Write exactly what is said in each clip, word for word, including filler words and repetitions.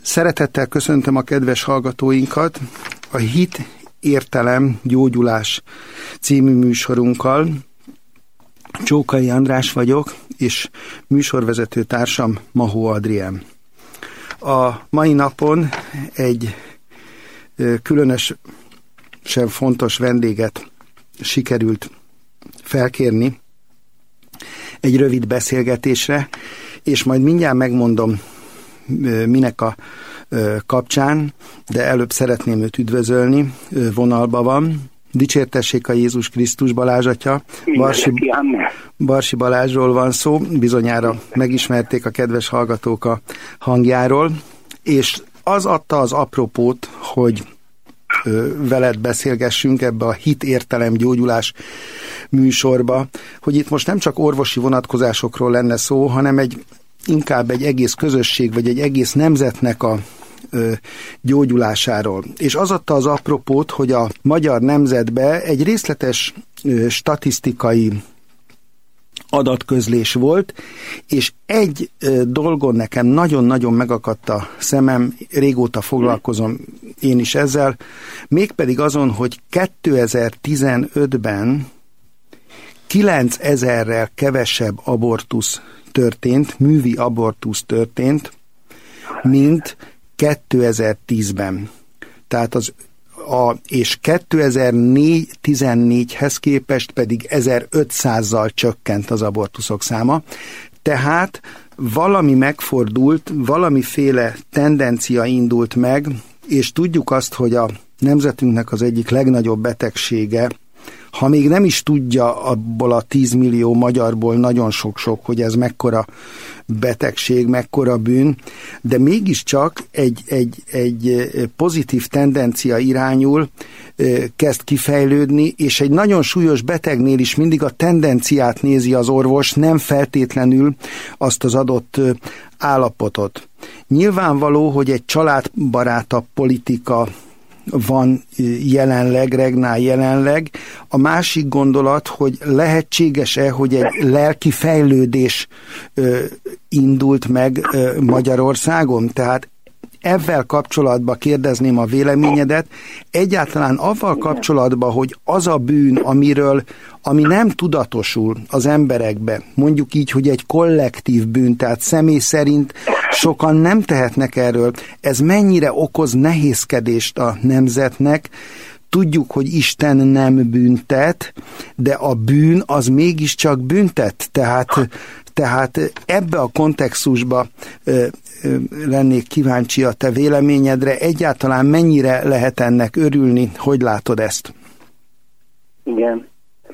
Szeretettel köszöntöm a kedves hallgatóinkat a Hit, Értelem, Gyógyulás című műsorunkkal. Csókai András vagyok, és műsorvezető társam Mahó Adrien. A mai napon egy különösen fontos vendéget sikerült felkérni egy rövid beszélgetésre, és majd mindjárt megmondom, minek a kapcsán, de előbb szeretném őt üdvözölni. Vonalban van. Dicsértessék a Jézus Krisztus, Balázs atya. Barsi, Barsi Balázsról van szó, bizonyára megismerték a kedves hallgatók a hangjáról, és az adta az apropót, hogy veled beszélgessünk ebbe a Hit, Értelem, Gyógyulás műsorba, hogy itt most nem csak orvosi vonatkozásokról lenne szó, hanem egy inkább egy egész közösség, vagy egy egész nemzetnek a ö, gyógyulásáról. És az adta az apropót, hogy a magyar nemzetbe egy részletes ö, statisztikai adatközlés volt, és egy ö, dolgon nekem nagyon-nagyon megakadt a szemem, régóta foglalkozom én is ezzel, mégpedig azon, hogy kétezer-tizenötben kilencezerrel kevesebb abortusz történt, művi abortusz történt, mint kétezer-tízben. Tehát az a, és kétezer-tizennégyhez képest pedig ezerötszázzal csökkent az abortuszok száma. Tehát valami megfordult, valamiféle tendencia indult meg, és tudjuk azt, hogy a nemzetünknek az egyik legnagyobb betegsége, ha még nem is tudja abból a tízmillió magyarból nagyon sok-sok, hogy ez mekkora betegség, mekkora bűn, de mégiscsak egy, egy, egy pozitív tendencia irányul, kezd kifejlődni, és egy nagyon súlyos betegnél is mindig a tendenciát nézi az orvos, nem feltétlenül azt az adott állapotot. Nyilvánvaló, hogy egy családbarátabb politika van jelenleg, regnál jelenleg. A másik gondolat, hogy lehetséges-e, hogy egy lelki fejlődés ö, indult meg ö, Magyarországon? Tehát ezzel kapcsolatban kérdezném a véleményedet, egyáltalán avval kapcsolatban, hogy az a bűn, amiről, ami nem tudatosul az emberekbe, mondjuk így, hogy egy kollektív bűn, tehát személy szerint sokan nem tehetnek erről, ez mennyire okoz nehézkedést a nemzetnek. Tudjuk, hogy Isten nem büntet, de a bűn az mégiscsak büntet, tehát, tehát ebbe a kontextusba ö, ö, lennék kíváncsi a te véleményedre, egyáltalán mennyire lehet ennek örülni, hogy látod ezt? Igen.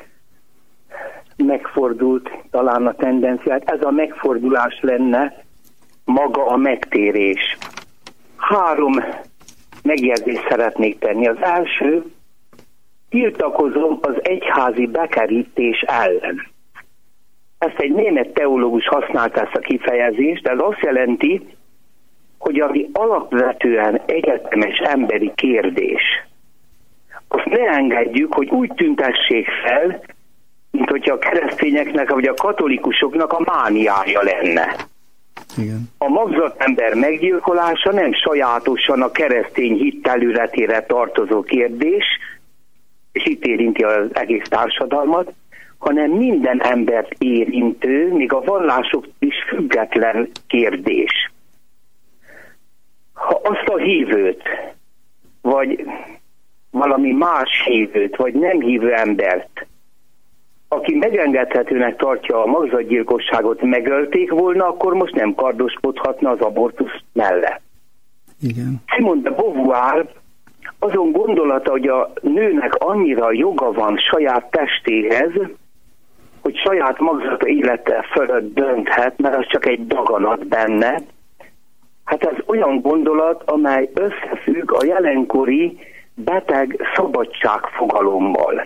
Megfordult talán a tendenciát, ez a megfordulás lenne maga a megtérés. Három megjegyzést szeretnék tenni. Az első, tiltakozom az egyházi bekerítés ellen. Ezt egy német teológus használta ezt a kifejezést, ez azt jelenti, hogy ami alapvetően egyetemes emberi kérdés, azt ne engedjük, hogy úgy tüntessék fel, mint hogyha a keresztényeknek vagy a katolikusoknak a mániája lenne. Igen. A magzatember meggyilkolása nem sajátosan a keresztény hit területére tartozó kérdés, és itt érinti az egész társadalmat, hanem minden embert érintő, még a vallások is független kérdés. Ha azt a hívőt, vagy valami más hívőt, vagy nem hívő embert, aki megengedhetőnek tartja a magzatgyilkosságot, megölték volna, akkor most nem kardoskodhatna az abortusz mellett. Igen. Simone de Beauvoir azon gondolata, hogy a nőnek annyira joga van saját testéhez, hogy saját magzata élete fölött dönthet, mert az csak egy daganat benne. Hát ez olyan gondolat, amely összefügg a jelenkori beteg szabadságfogalommal.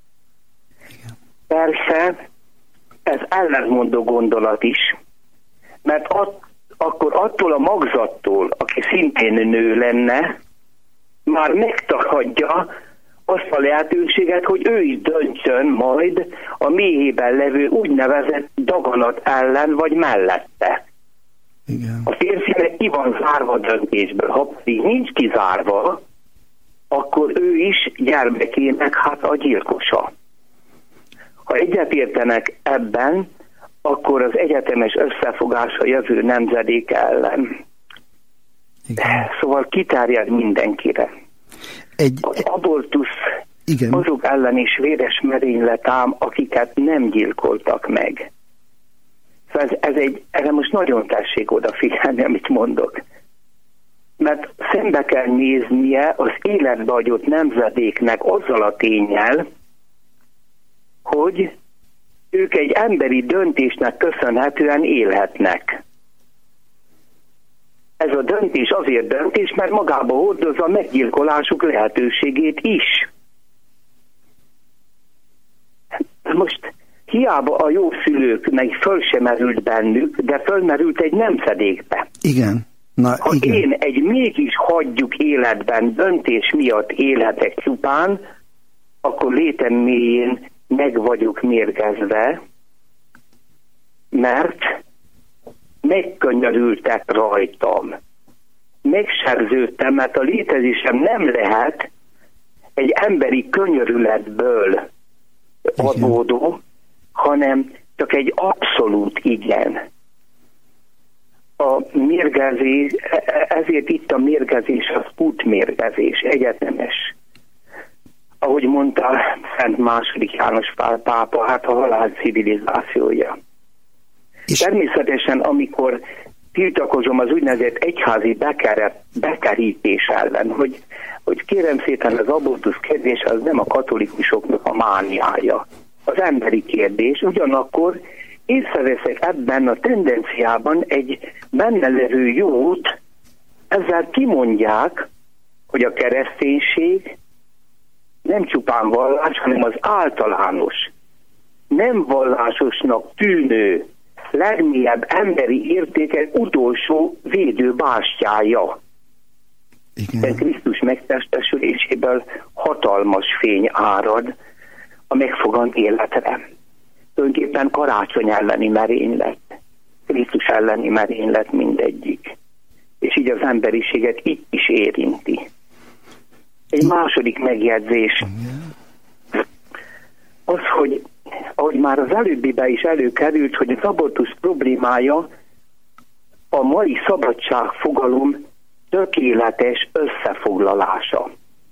Persze, ez ellentmondó gondolat is, mert at, akkor attól a magzattól, aki szintén nő lenne, már megtagadja azt a lehetőséget, hogy ő is döntsön majd a méhében levő úgynevezett daganat ellen vagy mellette. Igen. A férfi meg ki van zárva a döntésből. Ha pedig nincs kizárva, akkor ő is gyermekének hát a gyilkosa. Ha egyetértenek ebben, akkor az egyetemes összefogás a jövő nemzedék ellen. Igen. Szóval kiterjed mindenkire. Egy... Az abortusz Igen. azok ellen is véres merénylet ám, akiket nem gyilkoltak meg. Szóval ez, ez egy, erre most nagyon tessék odafigyelni, amit mondok. Mert szembe kell néznie az életbe adott nemzedéknek azzal a ténnyel, hogy ők egy emberi döntésnek köszönhetően élhetnek. Ez a döntés azért döntés, mert magába hordozza a meggyilkolásuk lehetőségét is. Most hiába a jó szülőknek föl sem merült bennük, de fölmerült egy nemzedékbe. Igen. Na, ha igen. én egy mégis hagyjuk életben döntés miatt élhetek csupán, akkor létem mélyén meg vagyok mérgezve, mert megkönyörültek rajtam. Megserződtem, mert a létezésem nem lehet egy emberi könyörületből adódó, hanem csak egy abszolút igen. A mérgezés, ezért itt a mérgezés az útmérgezés, egyetemes. Ahogy mondta Szent második János Pál pápa, hát a halál civilizációja. És természetesen, amikor tiltakozom az úgynevezett egyházi bekeret, bekerítés ellen, hogy, hogy kérem szépen az abortusz kérdés az nem a katolikusoknak a mániája. Az emberi kérdés, ugyanakkor észreveszek ebben a tendenciában egy benne levő jót, ezzel kimondják, hogy a kereszténység nem csupán vallás, hanem az általános, nem vallásosnak tűnő, legmélyebb emberi értékek utolsó védőbástyája. Igen. Krisztus megtestesüléséből hatalmas fény árad a megfogant életre. Tulajdonképpen karácsony elleni merénylet, Krisztus elleni merénylet mindegyik. És így az emberiséget itt is érinti. Egy második megjegyzés. Az, hogy ahogy már az előbbiben is előkerült, hogy az abortusz problémája a mai szabadságfogalom tökéletes összefoglalása.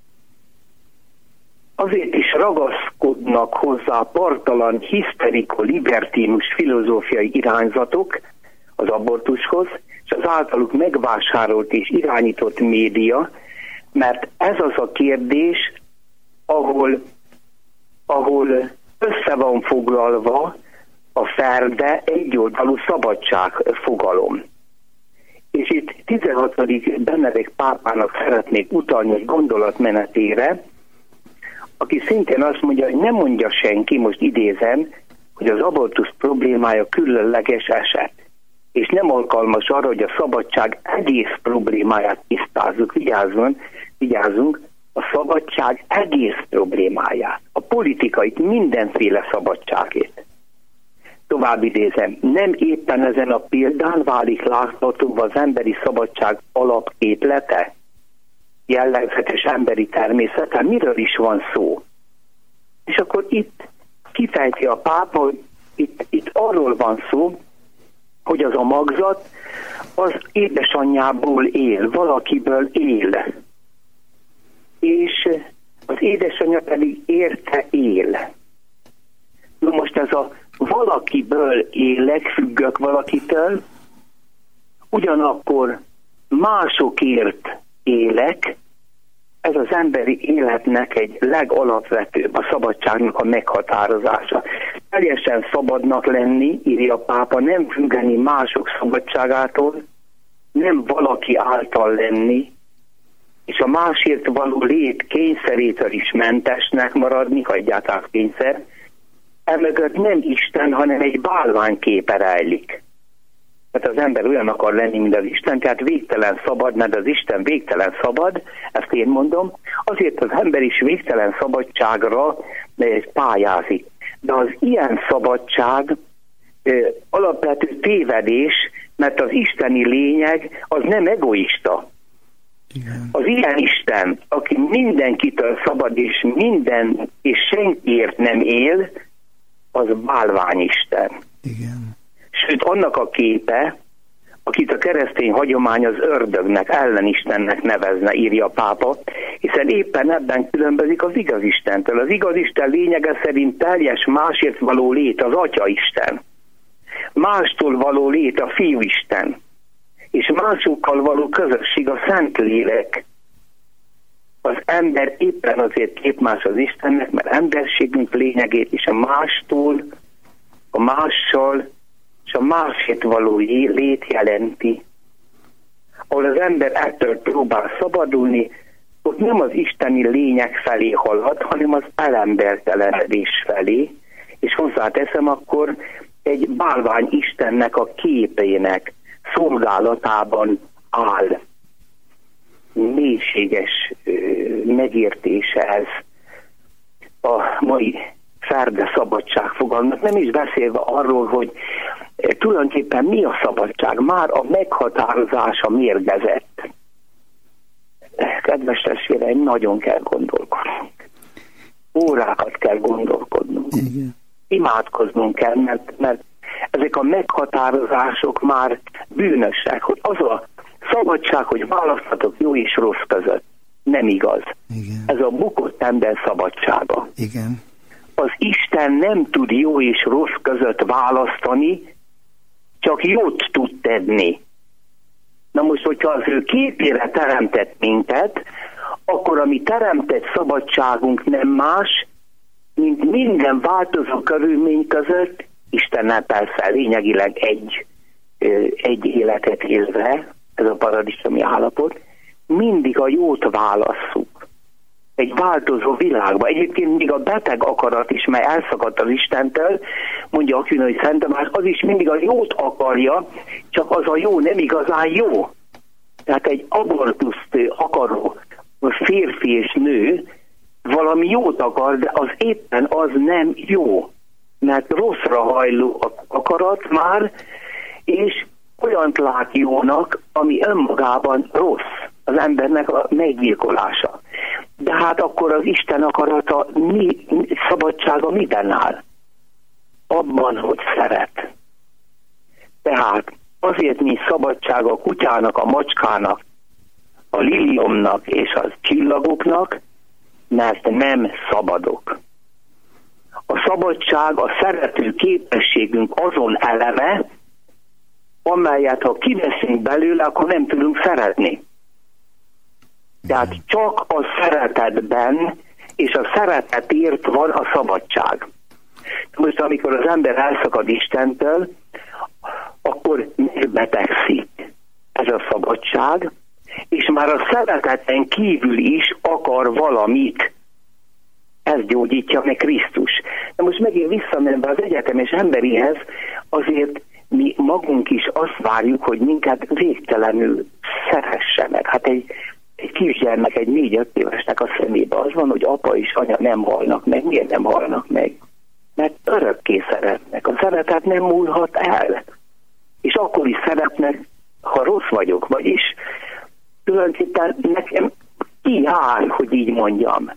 Azért is ragaszkodnak hozzá partalan, hiszteriko-libertínus filozófiai irányzatok az abortuszhoz, és az általuk megvásárolt és irányított média, mert ez az a kérdés, ahol, ahol össze van foglalva a ferde egyoldalú szabadságfogalom. És itt tizenhatodik Benedek pápának szeretnék utalni egy gondolatmenetére, aki szintén azt mondja, hogy nem mondja senki, most idézem, hogy az abortusz problémája különleges eset, és nem alkalmas arra, hogy a szabadság egész problémáját tisztázzuk. Vigyázzunk, vigyázzunk, a szabadság egész problémáját, a politikait, mindenféle szabadságét. Tovább idézem, nem éppen ezen a példán válik láthatóbb az emberi szabadság alapképlete, jellegzetes emberi természete, miről is van szó. És akkor itt kifejti a pápa, hogy itt, itt arról van szó, hogy az a magzat az édesanyjából él, valakiből él. És az édesanyja pedig érte él. Na most ez a valakiből élek, függök valakitől, ugyanakkor másokért élek, ez az emberi életnek egy legalapvetőbb, a szabadságnak a meghatározása. Teljesen szabadnak lenni, írja a pápa, nem függeni mások szabadságától, nem valaki által lenni, és a másért való lét kényszerétől is mentesnek maradni, ha egyáltalán kényszer, emögött nem Isten, hanem egy bálványképe rejlik. Tehát az ember olyan akar lenni, mint az Isten, tehát végtelen szabad, mert az Isten végtelen szabad, ezt én mondom, azért az ember is végtelen szabadságra pályázik. De az ilyen szabadság ö, alapvető tévedés, Mert az isteni lényeg az nem egoista. Igen. Az ilyen Isten, aki mindenkitől szabad, és minden, és senkiért nem él, az bálványisten. Igen. Sőt, annak a képe, akit a keresztény hagyomány az ördögnek, ellenistennek nevezne, írja a pápa, hiszen éppen ebben különbözik az igaz Istentől. Az igaz Isten lényege szerint teljes másért való lét az Atyaisten. Mástól való lét a Fiúisten. És másokkal való közösség a Szentlélek. Az ember éppen azért képmás az Istennek, mert emberségünk lényegét is a mástól, a mással, és a másért való lét jelenti. Ahol az ember ettől próbál szabadulni, ott nem az isteni lények felé halad, hanem az elembertelenedés felé, és hozzáteszem, akkor egy bálvány Istennek a képének szolgálatában áll. Mélységes ö, megértése ez a mai ferde szabadság fogalmat, nem is beszélve arról, hogy tulajdonképpen mi a szabadság, már a meghatározása mérgezett. Kedves testvéreim, nagyon kell gondolkodnunk. Órákat kell gondolkodnunk. Igen. Imádkoznunk kell, mert, mert ezek a meghatározások már bűnösek, hogy az a szabadság, hogy választhatok jó és rossz között. Nem igaz. Igen. Ez a bukott ember szabadsága. Igen. Az Isten nem tud jó és rossz között választani, csak jót tud tenni. Na most, hogyha az ő képére teremtett minket, akkor a mi teremtett szabadságunk nem más, mint minden változó körülmény között, Istennel persze lényegileg egy, egy életet élve, ez a paradicsomi állapot, mindig a jót válasszuk. Egy változó világban. Egyébként még a beteg akarat is, mely elszakadt az Istentől, mondja Aquinas Szent Tamás, az is mindig a jót akarja, csak az a jó nem igazán jó. Tehát egy abortuszt akaró férfi és nő valami jót akar, de az éppen az nem jó. Mert rosszra hajló akarat már, és olyant lát jónak, ami önmagában rossz, az embernek a meggyilkolása. De hát akkor az Isten akarata, mi, szabadsága miben áll? Abban, hogy szeret. Tehát azért mi szabadság a kutyának, a macskának, a liliomnak és a csillagoknak, mert nem szabadok. A szabadság a szerető képességünk azon eleme, amelyet ha kiveszünk belőle, akkor nem tudunk szeretni. Tehát csak a szeretetben és a szeretetért van a szabadság. Most amikor az ember elszakad Istentől, akkor megbetegszik ez a szabadság, és már a szereteten kívül is akar valamit. Ez gyógyítja meg Krisztus. De most megint visszamenve az egyetemes emberihez, azért mi magunk is azt várjuk, hogy minket végtelenül szeressenek. Hát egy, egy kisgyermek, egy négy-öt évesnek a szemébe az van, hogy apa és anya nem halnak meg. Miért nem halnak meg? Mert örökké szeretnek. A szeretet nem múlhat el. És akkor is szeretnek, ha rossz vagyok. Vagyis tulajdonképpen nekem kijár, hogy így mondjam.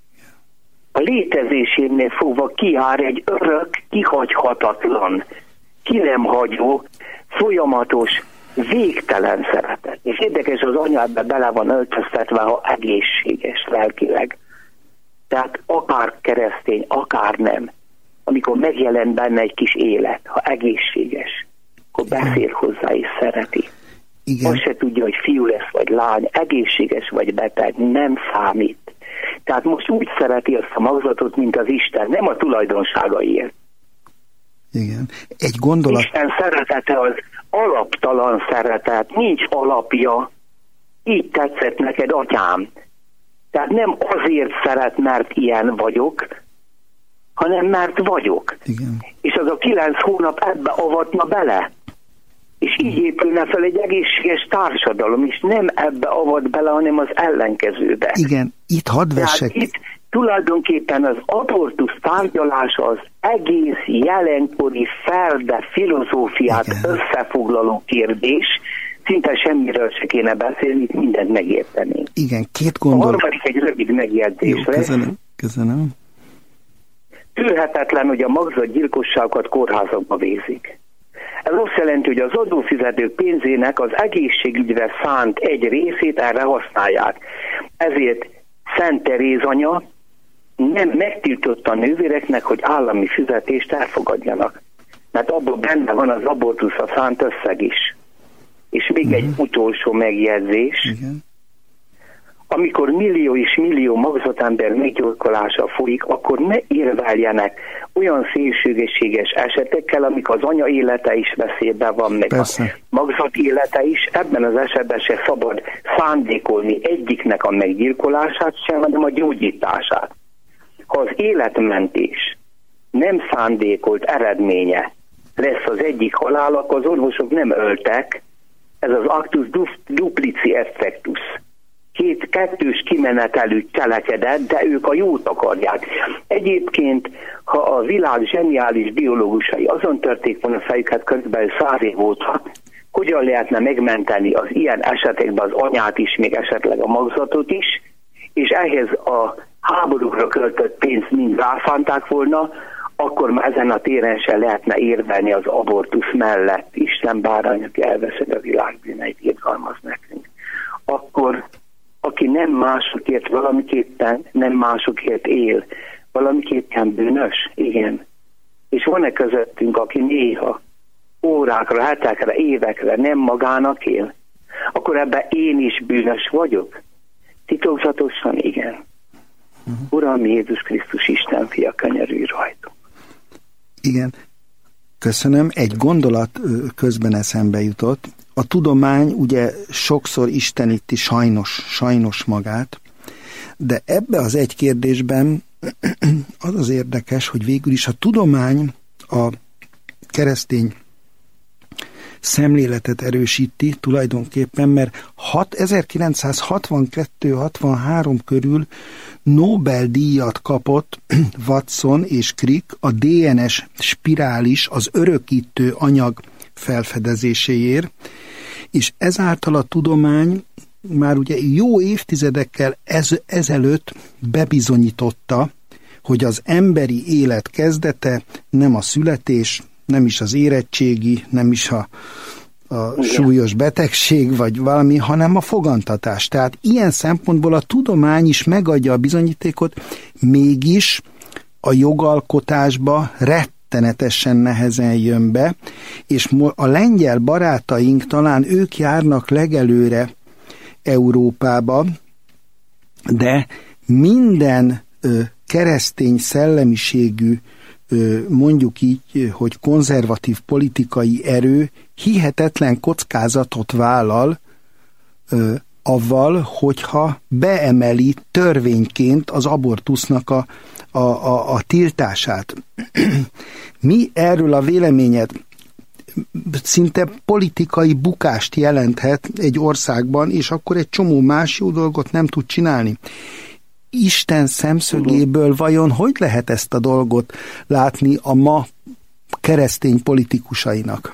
A létezésénél fogva kijár egy örök, kihagyhatatlan, ki nem hagyó, folyamatos, végtelen szeretet. És érdekes, az anyádba bele van öltöztetve, ha egészséges lelkileg. Tehát akár keresztény, akár nem. Amikor megjelen benne egy kis élet, ha egészséges, akkor beszél hozzá és szereti. Igen. Azt se tudja, hogy fiú lesz vagy lány, egészséges vagy beteg, nem számít. Tehát most úgy szereti azt a magzatot, mint az Isten, nem a tulajdonságaiért. Igen. Egy gondolat... Isten szeretete az alaptalan szeretet, nincs alapja. Így tetszett neked, atyám. Tehát nem azért szeret, mert ilyen vagyok, hanem mert vagyok. Igen. És az a kilenc hónap ebbe avatna bele. És így épülne fel egy egészséges társadalom, és nem ebbe avat bele, hanem az ellenkezőbe. Igen, itt hadd vessek... Itt Tulajdonképpen az abortusz tárgyalása az egész jelenkori felde filozófiát Igen. összefoglaló kérdés, szinte semmiről se kéne beszélni, mindent megértenénk. Igen, két gondolat. A harmadik egy rövid megjegyzés Jó, köszönöm, köszönöm. Tűrhetetlen, hogy a magzatgyilkosságokat kórházakba végzik. Ez azt jelenti, hogy az adófizetők pénzének az egészségügyre szánt egy részét erre használják. Ezért Szent Teréz anya nem megtiltotta a nővéreknek, hogy állami fizetést elfogadjanak. Mert abban benne van az abortuszra szánt összeg is. És még uh-huh. egy utolsó megjegyzés. Uh-huh. Amikor millió és millió magzatember meggyilkolása folyik, akkor ne érveljenek olyan szélsőséges esetekkel, amik az anya élete is veszélyben van, meg Persze. a magzat élete is. Ebben az esetben se szabad szándékolni egyiknek a meggyilkolását sem, hanem a gyógyítását. Ha az életmentés nem szándékolt eredménye lesz az egyik halál, akkor az orvosok nem öltek, ez az actus duplici effectus. Két kettős kimenetelű cselekedet, de ők a jót akarják. Egyébként, ha a világ zseniális biológusai azon törték volna fejüket körülbelül száz év óta, hogyan lehetne megmenteni az ilyen esetekben az anyát is, még esetleg a magzatot is, és ehhez a háborúkra költött pénzt mind rászánták volna, akkor már ezen a téren se lehetne érvelni az abortusz mellett. Isten bárányok elveszed a világ bűneit, irgalmaz nekünk. Akkor aki nem másokért valamiképpen, nem másokért él, valamiképpen bűnös, igen. És van-e közöttünk, aki néha órákra, hetekre, évekre nem magának él, akkor ebben én is bűnös vagyok? Titokzatosan, igen. Uh-huh. Uram Jézus Krisztus, Isten fia, könyörülj rajtunk. Igen. Köszönöm. Egy gondolat közben eszembe jutott. A tudomány ugye sokszor isteníti sajnos, sajnos magát, de ebbe az egy kérdésben az az érdekes, hogy végül is a tudomány a keresztény szemléletet erősíti tulajdonképpen, mert ezerkilencszázhatvankettő hatvanhárom körül Nobel-díjat kapott Watson és Crick a dé en es spirális, az örökítő anyag felfedezéséért, és ezáltal a tudomány már ugye jó évtizedekkel ez, ezelőtt bebizonyította, hogy az emberi élet kezdete nem a születés, nem is az érettségi, nem is a, a súlyos betegség, vagy valami, hanem a fogantatás. Tehát ilyen szempontból a tudomány is megadja a bizonyítékot, mégis a jogalkotásba rettenetesen nehezen jön be, és a lengyel barátaink talán ők járnak legelőre Európába, de minden ö, keresztény szellemiségű, ö, mondjuk így, hogy konzervatív politikai erő hihetetlen kockázatot vállal ö, avval, hogyha beemeli törvényként az abortusznak a, a, a, a tiltását. Mi erről a véleményed? Szinte politikai bukást jelenthet egy országban, és akkor egy csomó más jó dolgot nem tud csinálni. Isten szemszögéből vajon hogy lehet ezt a dolgot látni a ma keresztény politikusainak?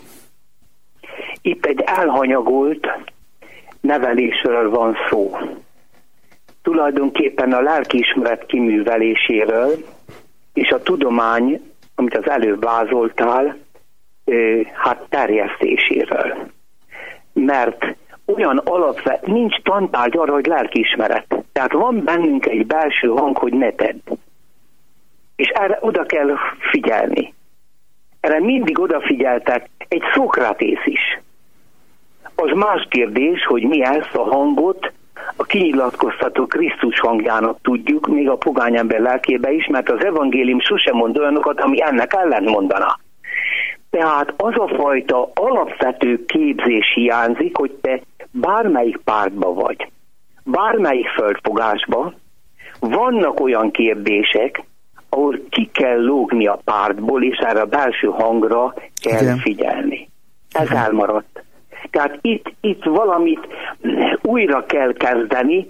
Itt egy elhanyagolt nevelésről van szó. Tulajdonképpen a lelkiismeret kiműveléséről, és a tudomány, amit az előbb vázoltál, hát terjesztéséről. Mert olyan alapvető, nincs tantárgy arra, hogy lelkiismeret. Tehát van bennünk egy belső hang, hogy ne tedd. És erre oda kell figyelni. Erre mindig odafigyeltek egy Szókratész is. Az más kérdés, hogy mi ezt a hangot a kinyilatkoztató Krisztus hangjának tudjuk, még a pogány ember lelkébe is, mert az evangélium sosem mond olyanokat, ami ennek ellent mondana. Tehát az a fajta alapvető képzés hiányzik, hogy te bármelyik pártba vagy, bármelyik földfogásba, vannak olyan kérdések, ahol ki kell lógni a pártból, és erre a belső hangra kell Igen. figyelni. Ez Igen. elmaradt. Tehát itt, itt valamit újra kell kezdeni,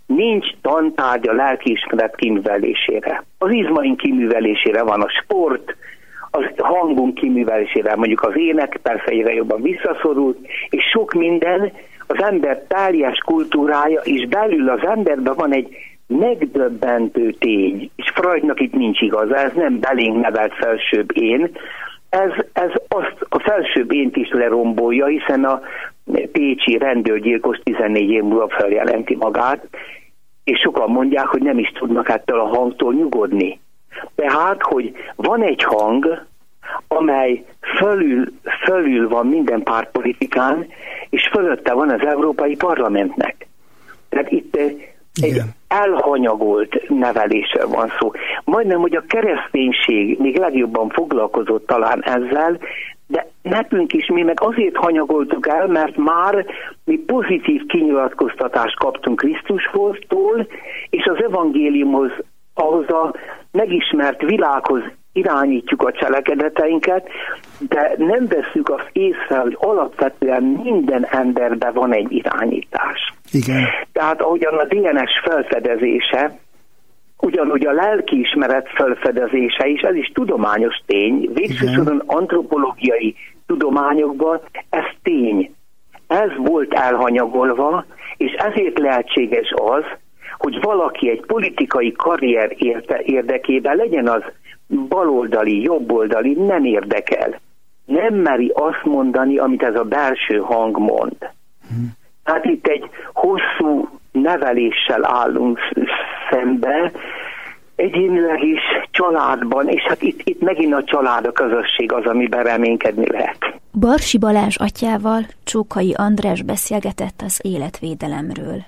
nincs tantárgy a lelkiismeret kiművelésére. Az izmaink kiművelésére van a sport, az hangunk kiművelésére, mondjuk az ének persze egyre jobban visszaszorult, és sok minden, az ember teljes kultúrája, és belül az emberben van egy megdöbbentő tény, és Freudnak itt nincs igaza, ez nem belénk nevelt felsőbb én, ez, ez azt a felsőbb ént is lerombolja, hiszen a pécsi rendőrgyilkos tizennégy év múlva feljelenti magát, és sokan mondják, hogy nem is tudnak ettől a hangtól nyugodni. Tehát, hogy van egy hang, amely fölül, fölül van minden pártpolitikán, és fölötte van az Európai Parlamentnek. Tehát itt egy Igen. elhanyagolt nevelésre van szó. Majdnem, hogy a kereszténység még legjobban foglalkozott talán ezzel, de nekünk is mi meg azért hanyagoltuk el, mert már mi pozitív kinyilatkoztatást kaptunk Krisztustól, és az evangéliumhoz, ahhoz a megismert világhoz irányítjuk a cselekedeteinket, de nem vesszük azt észre, hogy alapvetően minden emberben van egy irányítás. Igen. Tehát ahogyan a dé en es felfedezése, ugyanúgy a lelkiismeret felfedezése is, ez is tudományos tény, végsősoron antropológiai tudományokban ez tény. Ez volt elhanyagolva, és ezért lehetséges az, hogy valaki egy politikai karrier érte, érdekében legyen az baloldali, jobboldali, nem érdekel. Nem meri azt mondani, amit ez a belső hang mond. Hmm. Hát itt egy hosszú neveléssel állunk szembe, egyénileg is, családban, és hát itt, itt megint a család, a közösség az, amiben reménykedni lehet. Barsi Balázs atyával Csókai András beszélgetett az életvédelemről.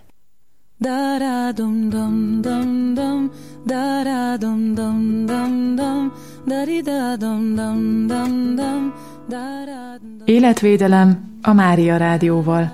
Életvédelem a Mária Rádióval.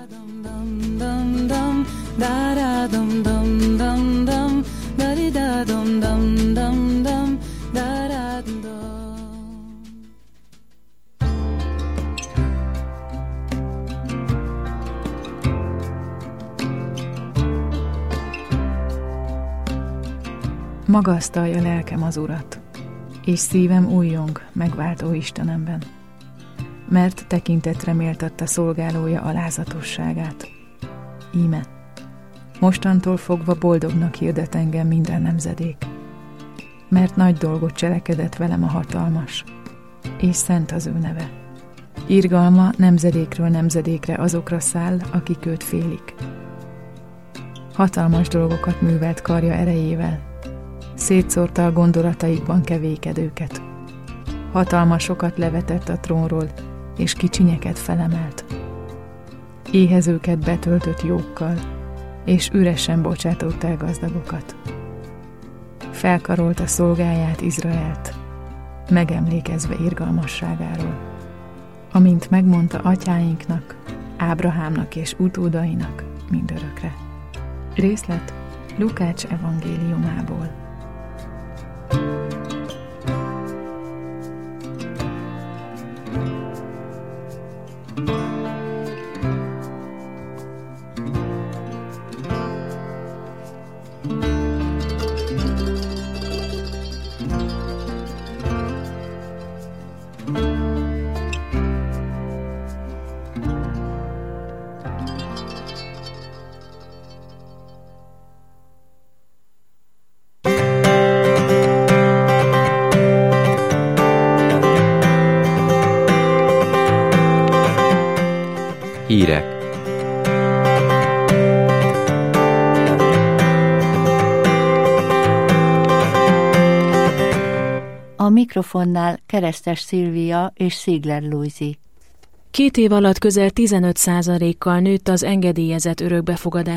Magasztalja lelkem az Urat, és szívem újjong megváltó Istenemben, mert tekintetre méltatta szolgálója alázatosságát. Íme, mostantól fogva boldognak hirdet engem minden nemzedék, mert nagy dolgot cselekedett velem a hatalmas, és szent az ő neve. Irgalma nemzedékről nemzedékre azokra száll, akik őt félik. Hatalmas dolgokat művelt karja erejével, szétszórta a gondolataikban kevékedőket. Hatalmasokat levetett a trónról, és kicsinyeket felemelt. Éhezőket betöltött jókkal, és üresen bocsátott el gazdagokat. Felkarolta szolgáját, Izraelt, megemlékezve irgalmasságáról, amint megmondta atyáinknak, Ábrahámnak és utódainak mindörökre. Részlet Lukács evangéliumából. Hírek. A mikrofonnál Keresztes Szilvia és Szigler Lujzi. Két év alatt közel tizenöt százalékkal nőtt az engedélyezett örökbefogadás